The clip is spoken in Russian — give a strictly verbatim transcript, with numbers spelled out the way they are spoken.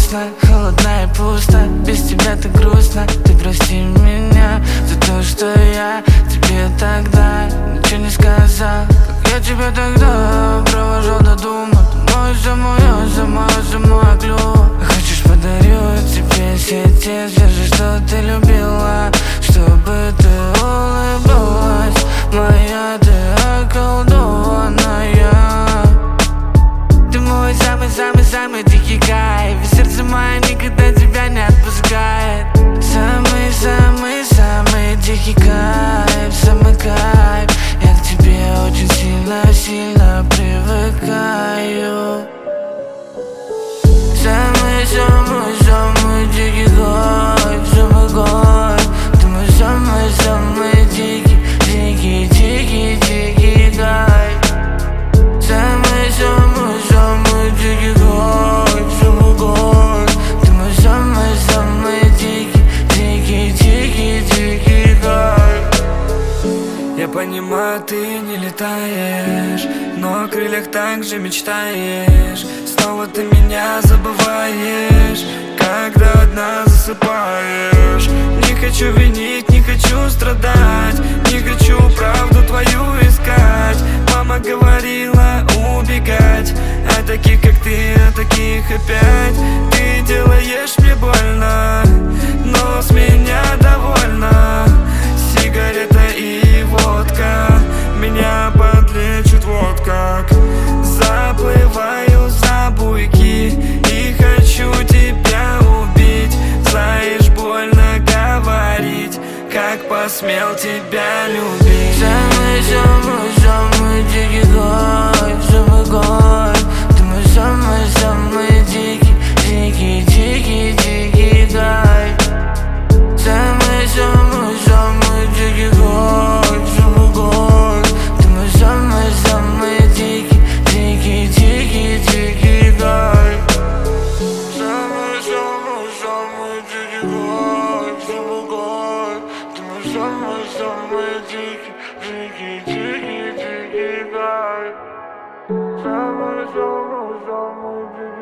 вкусно, холодно и пусто. Без тебя так грустно. Ты прости меня за то, что я тебе тогда ничего не сказал. Как я тебя тогда провожал до дома. Ты моешь мою, за мою, за мою клюв. Хочешь, подарю тебе все те звезды, что ты любила, чтобы ты улыбалась. Моя ты околдованная. Ты мой самый-самый-самый дикий кайф. И сердце мое никогда тебя не отпускает. Самый-самый-самый дикий кайф, самый кайф. Я к тебе очень сильно-сильно привыкаю. Самый-самый-самый дикий кайф, самый кайф. Ты мой самый-самый дикий, дикий, дикий, дикий кайф. Самый-самый-самый дикий кайф, самый кайф. Ты мой самый-самый дикий, дикий, дикий, дикий кайф. Я понимаю, ты не летаешь, но о крыльях также мечтаешь. Снова ты меня забываешь, когда одна засыпаешь. Не хочу винить, не хочу страдать, не хочу правду твою искать. Мама говорила убегать от таких, как ты, от таких опять. Ты делаешь мне больно, но с меня довольна. Сигарета и водка меня подлечат вот как. Заплываю за буйки и хочу тебя убить. Знаешь, больно говорить, как посмел тебя любить. Самый-самый-самый дикий кайф, самый кайф. Ты мой самый-самый дикий, дикий, дикий, дикий кайф. Самый-самый-самый дикий кайф, самый кайф. Ты мой самый-самый дикий, дикий, дикий, дикий кайф. Самый-самый-самый дикий кайф, самый кайф. Ты мой самый-самый дикий, дикий, дикий, дикий кайф. Самый-самый-самый дикий.